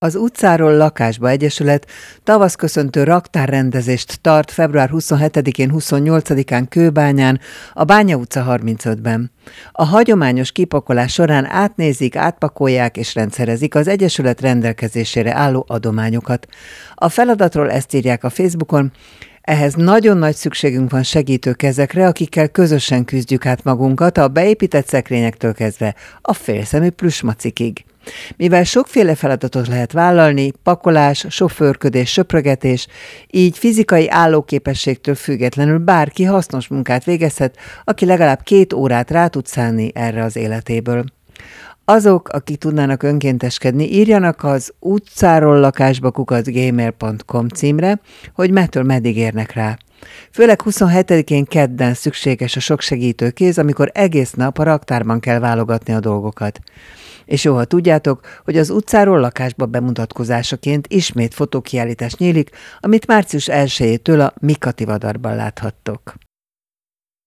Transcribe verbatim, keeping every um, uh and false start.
Az utcáról lakásba egyesület tavaszköszöntő raktárrendezést tart február huszonhetedikén huszonnyolcadikán Kőbányán, a Bánya utca harmincötben. A hagyományos kipakolás során átnézik, átpakolják és rendszerezik az egyesület rendelkezésére álló adományokat. A feladatról ezt írják a Facebookon: ehhez nagyon nagy szükségünk van segítő kezekre, akikkel közösen küzdjük át magunkat, a beépített szekrényektől kezdve a félszemű plüsmacikig. Mivel sokféle feladatot lehet vállalni, pakolás, sofőrködés, söprögetés, így fizikai állóképességtől függetlenül bárki hasznos munkát végezhet, aki legalább két órát rá tud szánni erre az életéből. Azok, akik tudnának önkénteskedni, írjanak az utcáról lakásba kukac gmail pont com címre, hogy mettől meddig érnek rá. Főleg huszonhetedikén kedden szükséges a sok segítő kéz, amikor egész nap a raktárban kell válogatni a dolgokat. És jó, ha tudjátok, hogy az utcáról lakásba bemutatkozásaként ismét fotókiállítás nyílik, amit március elsejétől a Mikati Vadarban láthattok.